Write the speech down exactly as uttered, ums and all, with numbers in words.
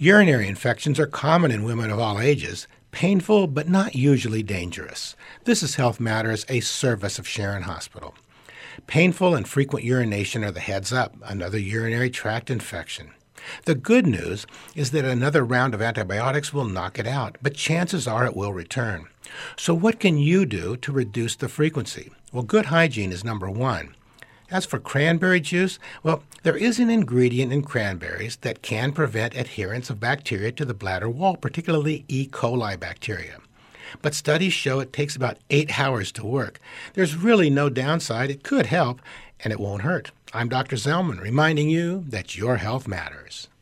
Urinary infections are common in women of all ages, painful but not usually dangerous. This is Health Matters, a service of Sharon Hospital. Painful and frequent urination are the heads up, another urinary tract infection. The good news is that another round of antibiotics will knock it out, but chances are it will return. So what can you do to reduce the frequency? Well, good hygiene is number one. As for cranberry juice, well, there is an ingredient in cranberries that can prevent adherence of bacteria to the bladder wall, particularly E. coli bacteria. But studies show it takes about eight hours to work. There's really no downside. It could help, and it won't hurt. I'm Doctor Zellman, reminding you that your health matters.